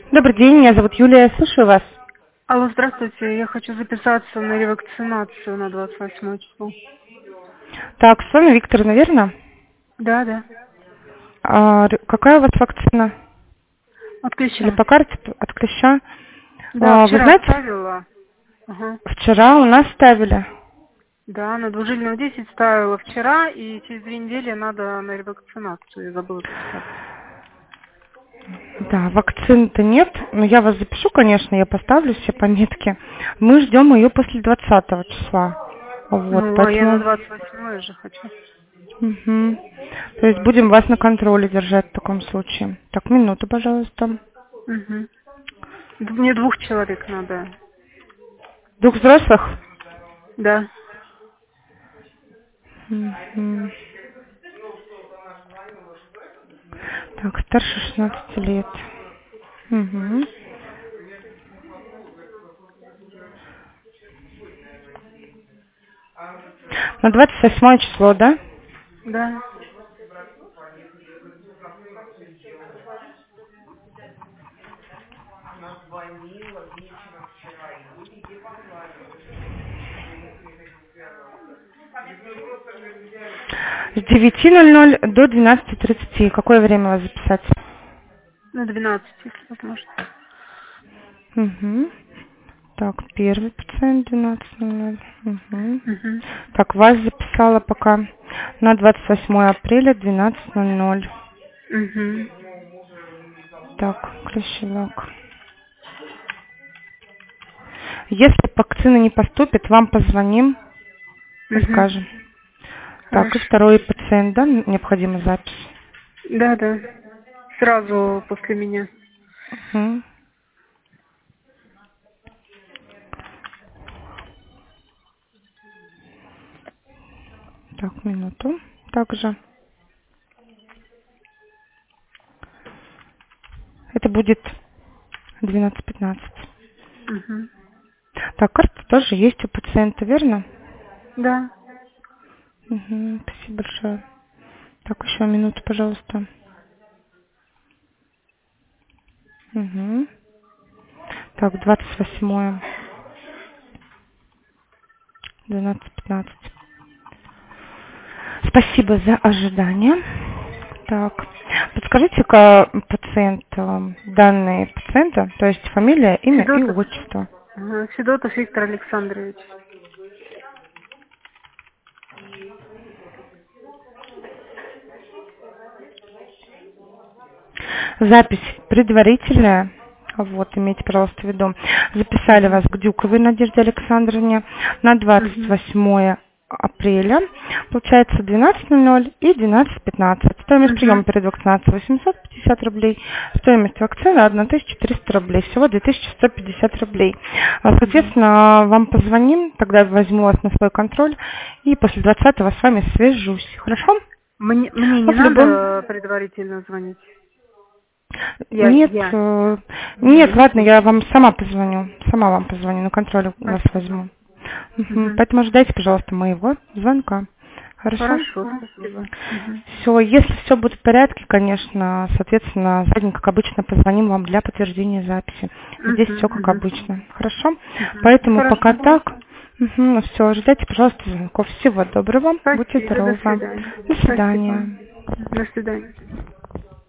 Добрый день, меня зовут Юлия, я слушаю вас. Алло, здравствуйте. Я хочу записаться на ревакцинацию на 28 число. Так, с вами Виктор, наверное? Да, да. Какая у вас вакцина? От Или клеща. по карте от клеща? Да, Вы вчера знаете, ставила. Ага. вчера у нас ставили. Да, на двужильную 10 ставила вчера, и через 2 недели надо на ревакцинацию. Я забыла записаться. Да, вакцин-то нет, но я вас запишу, конечно, я поставлю все пометки. Мы ждем ее после 20 числа. Вот, Ну, а я на поэтому... 28 же хочу. Мгм. То есть будем вас на контроле держать в таком случае. Так, минуту, пожалуйста. Угу. Мне 2 человек надо. 2 взрослых? Да. Мгм. Так, старше 16 лет. Мгм. На 28 число, да? Да. С 9:00 до 12:30. Какое время вас записать? На 12, если возможно. Угу. Так, первый пациент 12:00. Угу. Угу. Так, вас записала пока на 28 апреля 12:00. Угу. Так, клещевак. Если вакцина не поступит, вам позвоним и Угу. скажем. Так, и Хорошо. второй пациент, да, необходима запись? Да, да. Сразу после меня. Угу. Так, минуту. Также. Это будет 12:15. Угу. Так, карта тоже есть у пациента, верно? Да. Угу, спасибо большое. Так, еще минуту, пожалуйста. Угу. Так, 28-е, 12:15. Спасибо за ожидание. Так, подскажите-ка пациент, данные пациента, то есть фамилия, имя и Федотов. отчество. Ага, Федотов Виктор Александрович. Запись предварительная. Вот, имейте, пожалуйста, в виду. Записали Угу. вас к Дюковой Надежде Александровне на Угу. 28 апреля. Получается 12:00 и 12:15. Стоимость Угу. приема перед вакцинацией 850 рублей. Стоимость вакцины 1300 рублей. Всего 2150 рублей. Угу. Соответственно, вам позвоним, тогда возьму вас на свой контроль и после 20-го с вами свяжусь. Хорошо? Мне Но не в любом надо предварительно звонить. Нет, Я. нет, ладно, я вам сама позвоню. Сама вам позвоню, на контроль вас Спасибо. возьму. Мгм. Угу. Поэтому ждайте, пожалуйста, моего звонка. Хорошо? Хорошо, спасибо. Угу. Все, если все будет в порядке, конечно, соответственно, за день, как обычно, позвоним вам для подтверждения записи. Здесь все как Угу. обычно. Хорошо? Угу. Поэтому пока Хорошо. так. Все, ждайте, пожалуйста, звонков. Всего доброго. Будьте Спасибо, до здоровы. свидания. До Спасибо. свидания. До свидания.